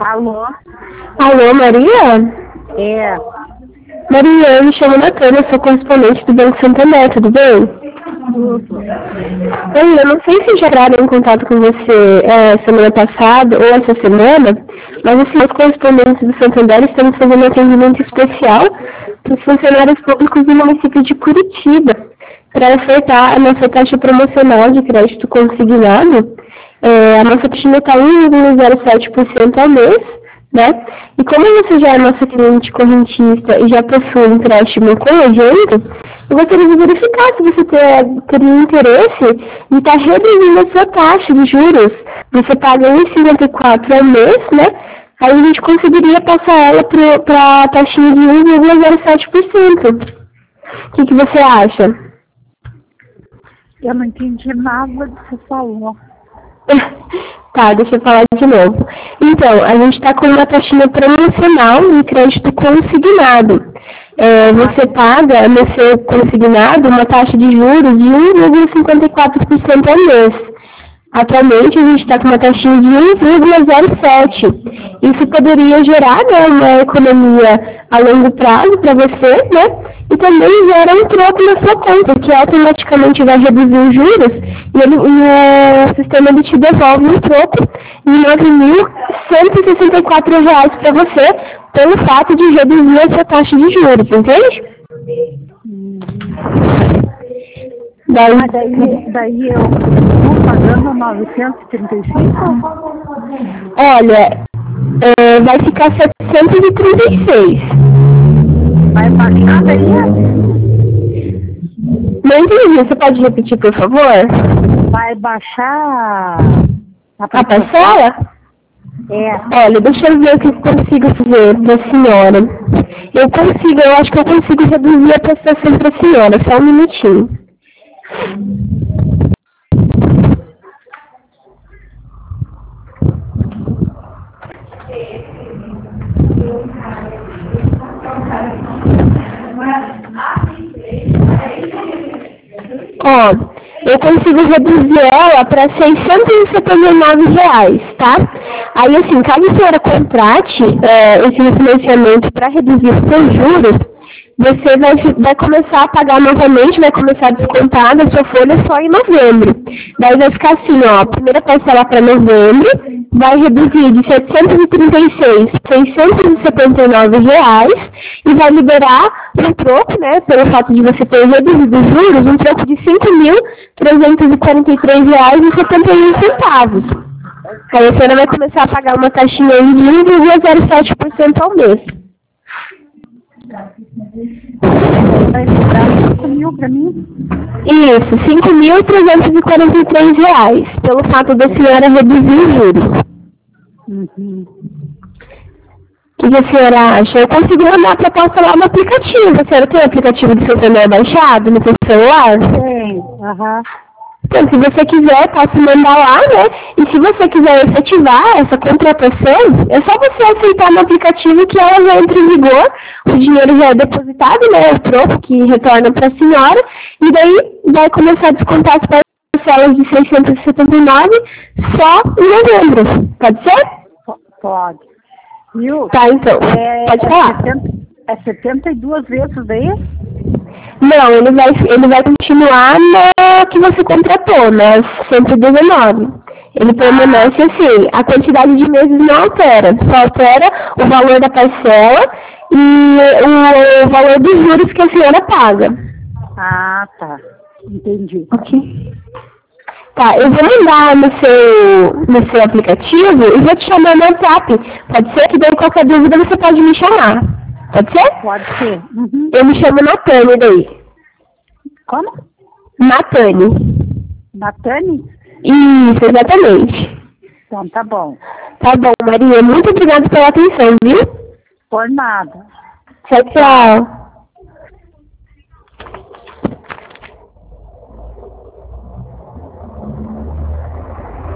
Alô? Alô, Maria? É. Maria, eu me chamo Natânia, eu sou correspondente do Banco Santander, tudo bem? Tudo. Oi, eu não sei se já entraram em contato com você semana passada ou essa semana, mas assim, os correspondentes do Santander estamos fazendo um atendimento especial para os funcionários públicos do município de Curitiba, para ofertar a nossa taxa promocional de crédito consignado. A nossa taxa está 1,07% ao mês, né? E como você já é nossa cliente correntista e já possui um empréstimo com a gente, eu gostaria de verificar se você teria interesse em estar reduzindo a sua taxa de juros. Você paga 1,54 ao mês, né? Aí a gente conseguiria passar ela para a taxinha de 1,07%. O que você acha? Eu não entendi nada do que você falou. Tá, deixa eu falar de novo. Então, a gente está com uma taxinha promocional de crédito consignado. Você paga no seu consignado uma taxa de juros de 1,54% ao mês. Atualmente, a gente está com uma taxinha de 1,07. Isso poderia gerar, né, uma economia a longo prazo para você, né? E também gera um troco na sua conta, que automaticamente vai reduzir os juros e o sistema ele te devolve um troco de R$ 9.164 para você, pelo fato de reduzir a sua taxa de juros, entende? Daí eu estou pagando 935? Olha, vai ficar 736. Vai baixar daí? Não entendi, você pode repetir, por favor? Vai baixar A parcela? É. Olha, deixa eu ver o que eu consigo fazer para a senhora. Eu acho que eu consigo reduzir a prestação para a senhora, só um minutinho. Ó, eu consigo reduzir ela para R$ 679, tá? Aí, assim, caso a senhora contrate esse financiamento para reduzir os seus juros, você vai começar a pagar novamente, vai começar a descontar da sua folha só em novembro. Daí vai ficar assim, ó, a primeira parcela para novembro vai reduzir de 736 para R$ 679 e vai liberar um troco, né, pelo fato de você ter reduzido os juros, um troco de R$ 5.343,71. Aí a senhora vai começar a pagar uma taxinha aí de 1,07% ao mês. Vai cobrar 5 mil para mim? Isso, R$ 5.343, pelo fato da senhora reduzir os juros. Uhum. O que a senhora acha? Eu consigo mandar a proposta lá no aplicativo. A senhora tem o aplicativo do Santander baixado no seu celular? Tem, Então, se você quiser, posso mandar lá, né? E se você quiser efetivar essa contratação, é só você aceitar no aplicativo que ela já entra em vigor, o dinheiro já é depositado, né? O troco que retorna para a senhora, e daí vai começar a descontar as parcelas de 679 só em novembro. Pode ser? Pode. Viu? Tá, então. Pode falar. É 72 vezes daí? Não, ele vai continuar na que você contratou, né? 119. Ele permanece assim, a quantidade de meses não altera, só altera o valor da parcela e o valor dos juros que a senhora paga. Ah, tá. Entendi. Ok. Tá, eu vou mandar no seu aplicativo e vou te chamar no WhatsApp. Pode ser que daí qualquer dúvida você pode me chamar. Pode ser? Pode ser. Uhum. Eu me chamo Natânia daí. Como? Natânia. Natane? Isso, exatamente. Então tá bom. Tá bom, Maria. Muito obrigada pela atenção, viu? Por nada. Tchau, tchau.